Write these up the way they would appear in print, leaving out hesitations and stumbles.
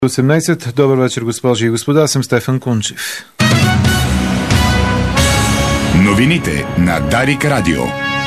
18. Добър вечер, госпожи и господа. Аз съм Стефан Кунчев. Новините на Дарик Радио.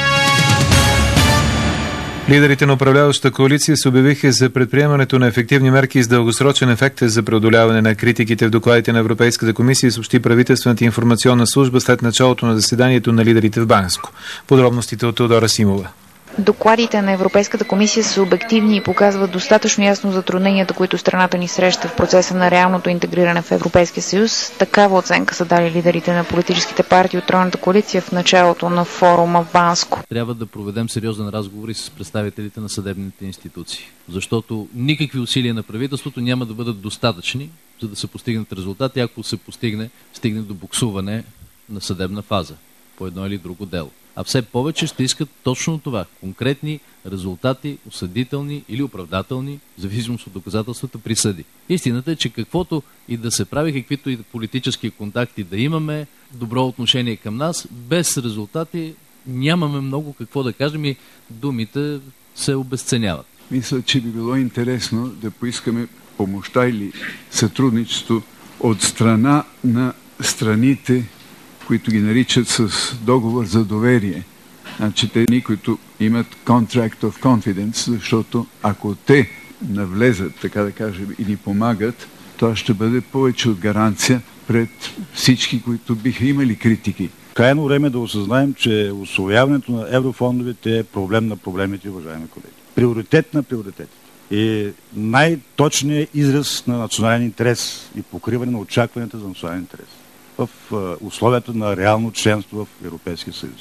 Лидерите на управляващата коалиция се обявиха за предприемането на ефективни мерки с дългосрочен ефект за преодоляване на критиките в докладите на Европейската комисия, съобщи правителствената информационна служба след началото на заседанието на лидерите в Банско. Подробностите от Теодора Симова. Докладите на Европейската комисия са обективни и показват достатъчно ясно затрудненията, които страната ни среща в процеса на реалното интегриране в Европейския съюз. Такава оценка са дали лидерите на политическите партии от тройната коалиция в началото на форума в Банско. Трябва да проведем сериозен разговор и с представителите на съдебните институции, защото никакви усилия на правителството няма да бъдат достатъчни, за да се постигнат резултати, ако се стигне до буксуване на съдебна фаза по едно или друго дело. А все повече ще искат точно това – конкретни резултати, осъдителни или оправдателни, в зависимост от доказателствата, присъди. Истината е, че каквото и да се прави, каквито и политически контакти да имаме, добро отношение към нас, без резултати нямаме много какво да кажем и думите се обезценяват. Мисля, че би било интересно да поискаме помощта или сътрудничество от страна на страните, които ги наричат с договор за доверие. Значи те, които имат contract of confidence, защото ако те навлезат, така да кажем, и ни помагат, това ще бъде повече от гаранция пред всички, които биха имали критики. Крайно време да осъзнаем, че усвояването на еврофондовете е проблем на проблемите, уважаеми колеги. Приоритет на приоритетите. И най-точният израз на национален интерес и покриване на очакванията за национален интерес в условията на реално членство в Европейския съюз.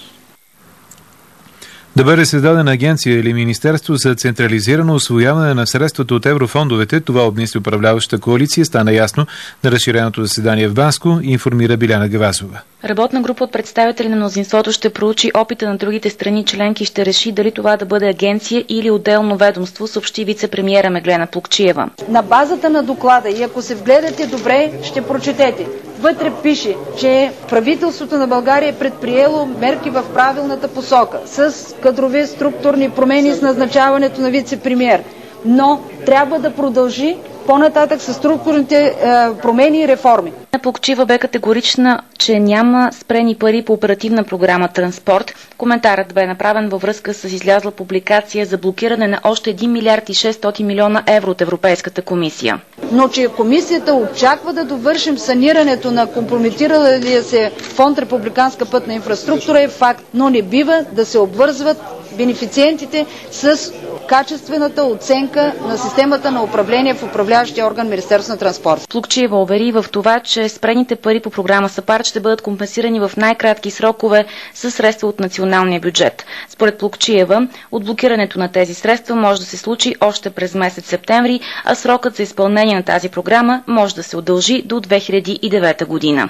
Да бъде създадена агенция или министерство за централизирано усвояване на средствата от еврофондовете, това обмисли управляващата коалиция, стана ясно на разширеното заседание в Банско, информира Биляна Гавазова. Работна група от представители на мнозинството ще проучи опита на другите страни членки и ще реши дали това да бъде агенция или отделно ведомство, съобщи вице-премиера Меглена Плугчиева. На базата на доклада, и ако се вгледате добре, ще прочетете. Вътре пише, че правителството на България е предприело мерки в правилната посока с кадрови структурни промени с назначаването на вице-премиер. Но трябва да продължи по-нататък с структурните промени и реформи. Плугчиева бе категорична, че няма спрени пари по оперативна програма Транспорт. Коментарът бе направен във връзка с излязла публикация за блокиране на още 1 милиард и 600 милиона евро от Европейската комисия. Но че комисията очаква да довършим санирането на компрометиралия се фонд Републиканска пътна инфраструктура е факт, но не бива да се обвързват бенефициентите с качествената оценка на системата на управление в управляващия орган Министерство на транспорт. Плугчиева увери в това, че спрените пари по програма САПАРД ще бъдат компенсирани в най-кратки срокове със средства от националния бюджет. Според Плугчиева, отблокирането на тези средства може да се случи още през месец септември, а срокът за изпълнение на тази програма може да се удължи до 2009 година.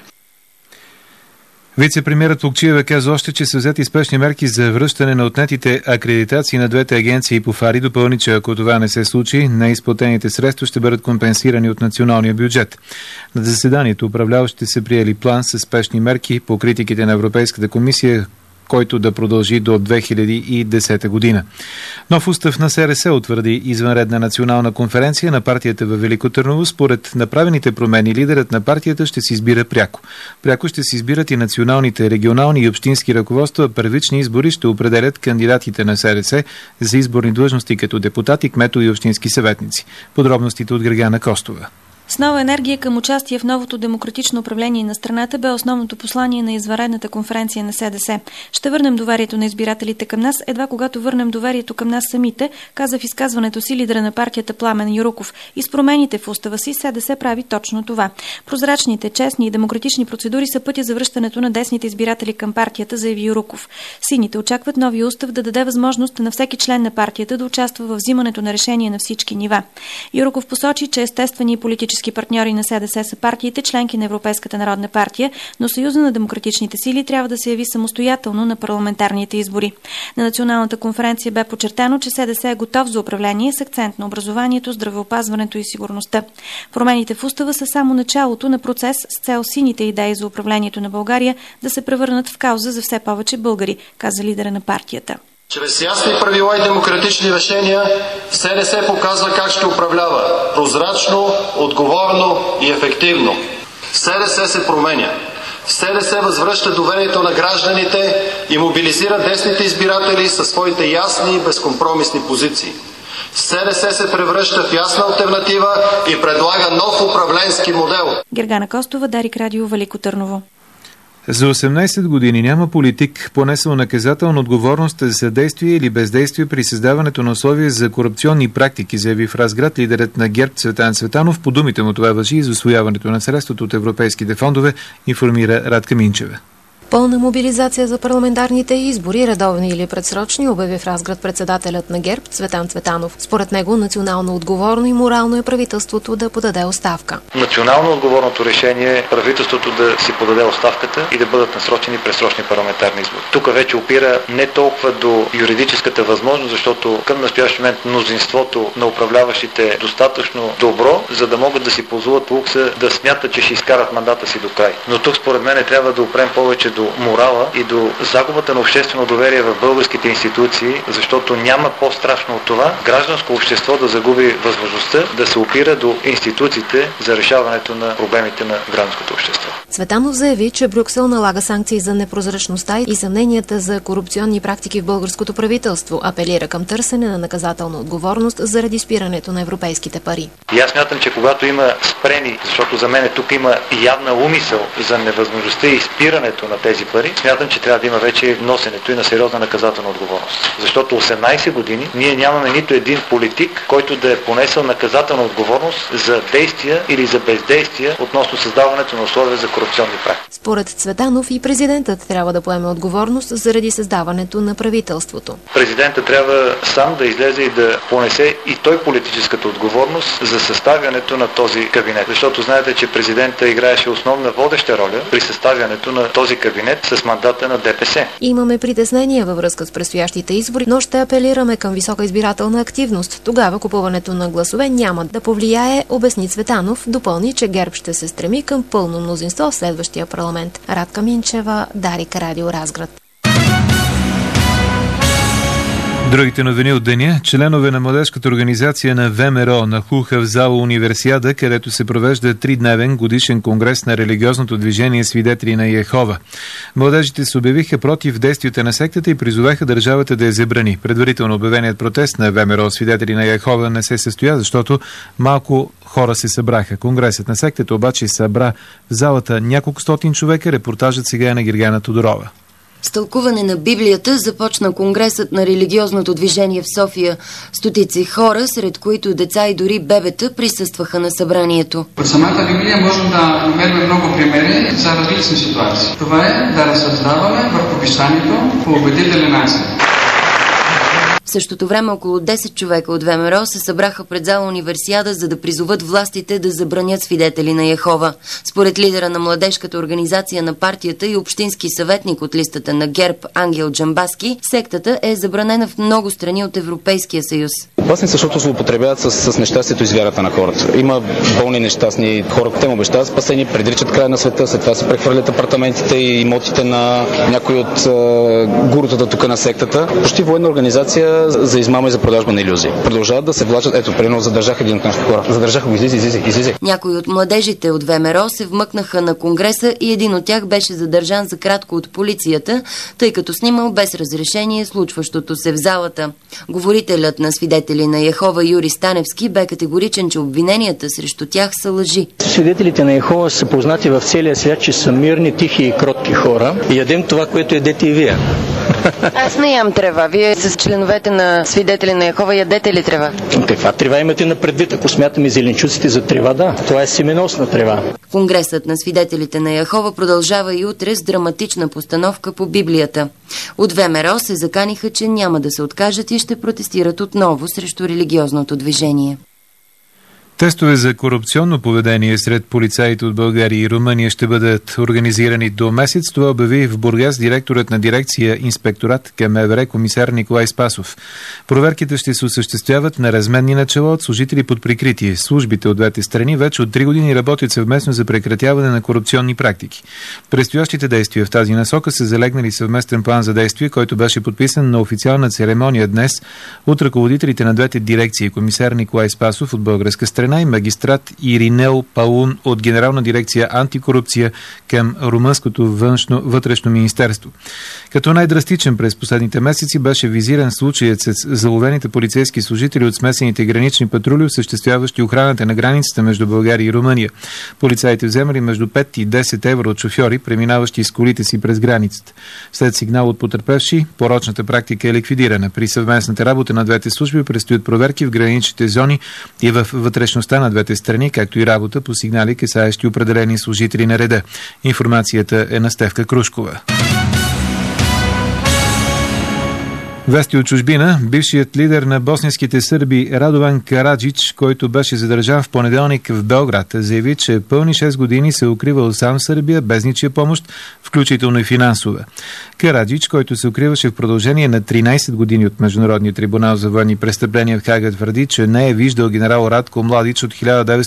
Вице-премиерът Плугчиева каза още, че са взети спешни мерки за връщане на отнетите акредитации на двете агенции по ФАР и допълни, че ако това не се случи, неизплатените средства ще бъдат компенсирани от националния бюджет. На заседанието управляващите са приели план с спешни мерки по критиките на Европейската комисия, който да продължи до 2010 година. Нов устав на СРС утвърди извънредна национална конференция на партията във Велико Търново. Според направените промени, лидерът на партията ще се избира пряко. Пряко ще се избират и националните, регионални и общински ръководства. Първични избори ще определят кандидатите на СРС за изборни длъжности като депутати, кметове и общински съветници. Подробностите от Гергана Костова. С нова енергия към участие в новото демократично управление на страната бе основното послание на извънредната конференция на СДС. Ще върнем доверието на избирателите към нас, едва когато върнем доверието към нас самите, каза в изказването си лидера на партията Пламен Юруков. И с промените в устава си СДС прави точно това. Прозрачните, честни и демократични процедури са пътя за връщането на десните избиратели към партията, заяви Юруков. Сините очакват новия устав да даде възможност на всеки член на партията да участва в взимането на решения на всички нива. Юруков посочи, че естествени политически партньори на СДС са партиите, членки на Европейската народна партия, но Съюза на демократичните сили трябва да се яви самостоятелно на парламентарните избори. На националната конференция бе подчертано, че СДС е готов за управление с акцент на образованието, здравеопазването и сигурността. Промените в устава са само началото на процес с цел сините идеи за управлението на България да се превърнат в кауза за все повече българи, каза лидера на партията. Чрез ясни правила и демократични решения СДС показва как ще управлява прозрачно, отговорно и ефективно. СДС се променя. СДС възвръща доверието на гражданите и мобилизира десните избиратели със своите ясни и безкомпромисни позиции. СДС се превръща в ясна алтернатива и предлага нов управленски модел. Гергана Костова, Дарик Радио, Велико Търново. За 18 години няма политик, понесъл наказателна отговорност за съдействие или бездействие при създаването на условия за корупционни практики, заяви в Разград лидерът на ГЕРБ Цветан Цветанов. По думите му това важи и за усвояването на средствата от европейските фондове, информира Радка Минчева. Пълна мобилизация за парламентарните избори, редовни или предсрочни, обяви в Разград председателят на ГЕРБ Цветан Цветанов. Според него национално отговорно и морално е правителството да подаде оставка. Национално отговорното решение е правителството да си подаде оставката и да бъдат насрочени предсрочни парламентарни избори. Тук вече опира не толкова до юридическата възможност, защото към настоящия момент мнозинството на управляващите е достатъчно добро, за да могат да си позволят лукса да смятат, че ще изкарат мандата си до край. Но тук според мен трябва да опрем повече до морала и до загубата на обществено доверие в българските институции, защото няма по-страшно от това гражданско общество да загуби възможността да се опира до институциите за решаването на проблемите на гражданското общество. Цветанов заяви, че Брюксел налага санкции за непрозрачността и съмненията за корупционни практики в българското правителство. Апелира към търсене на наказателна отговорност заради спирането на европейските пари. И аз смятам, че когато има спрени, защото за мен тук има явна умисъл за невъзможността и спирането на тези пари, смятам, че трябва да има вече носенето и на сериозна наказателна отговорност. Защото 18 години ние нямаме нито един политик, който да е понесъл наказателна отговорност за действия или за бездействия относно създаването на условия за корупционни практики. Според Цветанов и президентът трябва да поеме отговорност заради създаването на правителството. Президентът трябва сам да излезе и да понесе и той политическата отговорност за съставянето на този кабинет. Защото знаете, че президентът играеше основна водеща роля при съставянето на този кабинет с мандата на ДПС. Имаме притеснения във връзка с предстоящите избори, но ще апелираме към висока избирателна активност. Тогава купуването на гласове няма да повлияе, обясни Цветанов. Допълни, че ГЕРБ ще се стреми към пълно мнозинство в следващия парламент. Радка Минчева, Дарик Радио, Разград. Другите новини от деня. Членове на младежката организация на ВМРО нахлуха в зала Универсиада, където се провежда 3-дневен годишен конгрес на религиозното движение Свидетели на Йехова. Младежите се обявиха против действията на сектата и призоваха държавата да я забрани. Предварително обявеният протест на ВМРО Свидетели на Йехова не се състоя, защото малко хора се събраха. Конгресът на сектата обаче събра в залата няколко стотин човека. Репортажът сега е на Гергана Тодорова. С тълкуване на Библията започна конгресът на религиозното движение в София. Стотици хора, сред които деца и дори бебета, присъстваха на събранието. От самата Библия можем да намерим много примери за различни ситуации. Това е да разсъждаваме върху писанието по убедителен начин. В същото време около 10 човека от ВМРО се събраха пред зала Универсиада, за да призоват властите да забранят Свидетели на Йехова. Според лидера на младежката организация на партията и общински съветник от листата на ГЕРБ Ангел Джамбаски, сектата е забранена в много страни от Европейския съюз. Опасни, защото злоупотребяват с нещастието и с вярата на хората. Има болни нещастни хора, те му обещават спасени, предричат края на света, след това се прехвърлят апартаментите и имотите на някои от гурутата тук на сектата. Почти военна организация за измама и за продажба на илюзии. Продължават да се влачат. Ето, примерно задържаха един от нашите хора. Задържаха го, излизи. Някои от младежите от ВМРО се вмъкнаха на конгреса и един от тях беше задържан за кратко от полицията, тъй като снимал без разрешение случващото се в залата. Говорителят на Свидетели на Йехова Юрий Станевски бе категоричен, че обвиненията срещу тях са лъжи. Свидетелите на Йехова са познати в целия свят, че са мирни, тихи и кротки хора. И ядем това, което ядете и вие. Аз не ям трева. Вие с членовете на Свидетели на Йехова ядете ли трева? Каква трева имате на предвид? Ако смятаме зеленчуците за трева, да. Това е семеносна трева. Конгресът на Свидетелите на Йехова продължава и утре с драматична постановка по Библията. От ВМРО се заканиха, че няма да се откажат и ще протестират отново срещу религиозното движение. Тестове за корупционно поведение сред полицаите от България и Румъния ще бъдат организирани до месец. Това обяви в Бургас директорът на дирекция Инспекторат към МВР комисар Николай Спасов. Проверките ще се осъществяват на разменни начала от служители под прикритие. Службите от двете страни вече от 3 години работят съвместно за прекратяване на корупционни практики. Предстоящите действия в тази насока са залегнали съвместен план за действие, който беше подписан на официална церемония днес от ръководителите на двете дирекции, комисар Николай Спасов от българска страна и магистрат Иринел Паун от Генерална дирекция антикорупция към Румънското вътрешно министерство. Като най-драстичен през последните месеци беше визиран случаят с заловените полицейски служители от смесените гранични патрули, осъществяващи охраната на границата между България и Румъния. Полицаите вземали между 5 и 10 евро от шофьори, преминаващи с колите си през границата. След сигнал от потърпевши, порочната практика е ликвидирана. При съвместната работа на двете служби предстоят проверки в граничните зони и в вътрешността на двете страни, както и работа по сигнали, касаещи определени служители на реда. Информацията е на Стефка Крушкова. Вести от чужбина. Бившият лидер на босненските сърби Радован Караджич, който беше задържан в понеделник в Белград, заяви, че пълни 6 години се укривал сам в Сърбия без ничия помощ, включително и финансова. Караджич, който се укриваше в продължение на 13 години от Международния трибунал за военни престъпления в Хага, твърди, че не е виждал генерал Радко Младич от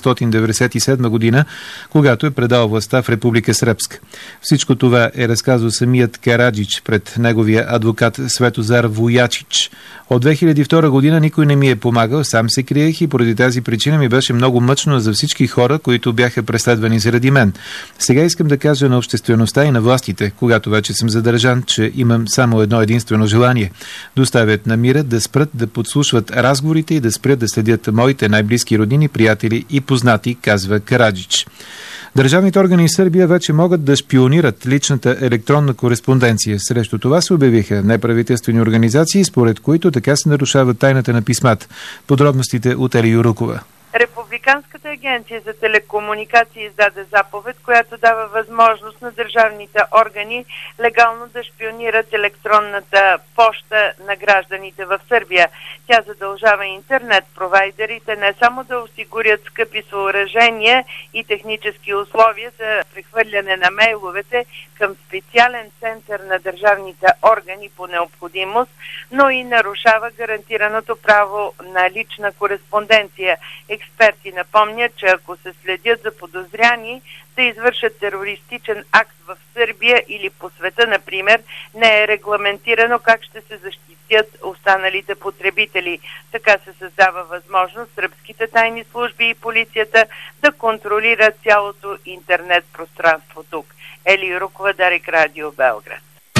1997 година, когато е предал властта в Република Сръбска. Всичко това е разказал самият Караджич пред неговия адвокат Светозар Вуячич. От 2002 година никой не ми е помагал, сам се криех и поради тази причина ми беше много мъчно за всички хора, които бяха преследвани заради мен. Сега искам да кажа на обществеността и на властите, когато вече съм задържан, че имам само едно единствено желание – доставят на мира, да спрат да подслушват разговорите и да спрят да следят моите най-близки роднини, приятели и познати, казва Караджич. Държавните органи в Сърбия вече могат да шпионират личната електронна кореспонденция. Срещу това се обявиха неправителствени организации, според които така се нарушава тайната на писмата. Подробностите от Ели Юрукова. Републиканската агенция за телекомуникации издаде заповед, която дава възможност на държавните органи легално да шпионират електронната поща на гражданите в Сърбия. Тя задължава интернет провайдерите не само да осигурят скъпи съоръжения и технически условия за прехвърляне на мейловете към специален център на държавните органи по необходимост, но и нарушава гарантираното право на лична кореспонденция. Експерти напомнят, че ако се следят за подозряни да извършат терористичен акт в Сърбия или по света, например, не е регламентирано как ще се защитят останалите потребители. Така се създава възможност сръбските тайни служби и полицията да контролират цялото интернет пространство тук. Ели Юрукова, Дарик Радио, Белград.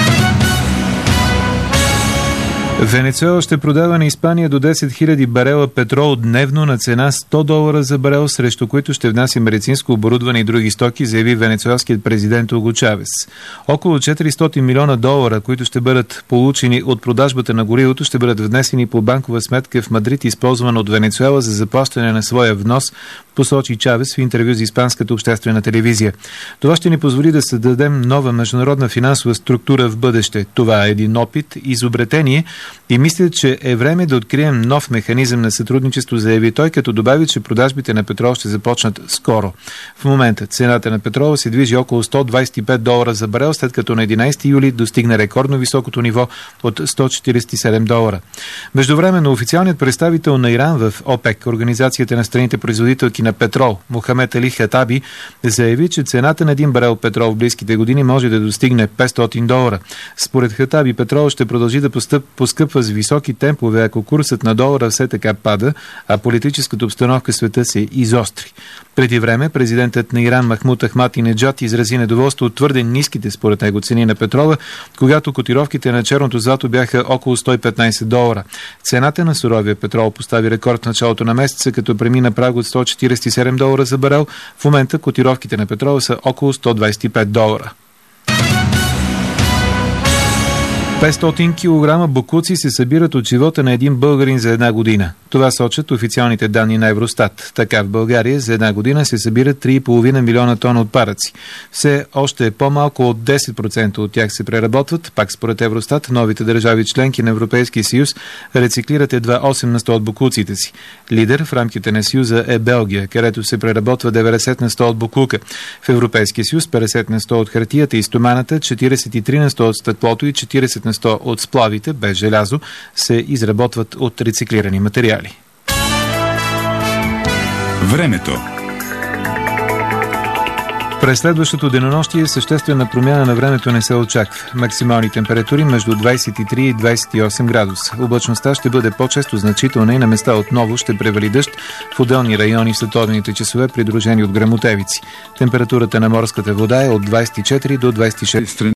Венецуела ще продава на Испания до 10 000 барела петрол дневно на цена $100 за барел, срещу които ще внася медицинско оборудване и други стоки, заяви венецуелският президент Уго Чавес. Около $400 милиона, които ще бъдат получени от продажбата на горивото, ще бъдат внесени по банкова сметка в Мадрид, използвана от Венецуела за заплащане на своя внос, посочи Чавес в интервю за испанската обществена телевизия. Това ще ни позволи да създадем нова международна финансова структура в бъдеще. Това е един опит, изобретение и мисля, че е време да открием нов механизъм на сътрудничество, заяви той, като добави, че продажбите на петрол ще започнат скоро. В момента цената на петрола се движи около $125 за барел, след като на 11 юли достигна рекордно високото ниво от $147. Междувременно официалният представител на Иран в ОПЕК, организацията на страните производителки на петрол, Мохамед Али Хатаби, заяви, че цената на един барел петрол в близките години може да достигне $500. Според Хатаби, петрол ще продължи да поскъпва с високи темпове, ако курсът на долара все така пада, а политическата обстановка в света се изостри. Преди време президентът на Иран Махмуд Ахмадинеджад изрази недоволство от твърде ниските според него цени на петрола, когато котировките на черното злато бяха около $115. Цената на суровия петрол постави рекорд в началото на месеца, като премина праг от $147 за барел. В момента котировките на петрола са около $125. 500 кг боклуци се събират от живота на един българин за една година. Това сочат официалните данни на Евростат. Така в България за една година се събират 3,5 милиона тона отпадъци. Все още по-малко от 10% от тях се преработват. Пак според Евростат, новите държави членки на Европейския съюз рециклират едва 8 на 100 от боклуците си. Лидер в рамките на Съюза е Белгия, където се преработва 90 на 100 от боклука. В Европейския съюз 50 на 100 от хартията и стоманата, 43 на 100 от стъклото и 40 на 100 от сплавите без желязо се изработват от рециклирани материали. Времето. През следващото денонощие съществена промяна на времето не се очаква. Максимални температури между 23 и 28 градуса. Облачността ще бъде по-често значителна и на места отново ще превали дъжд в отделни райони в следобедните часове, придружени от гръмотевици. Температурата на морската вода е от 24 до 26.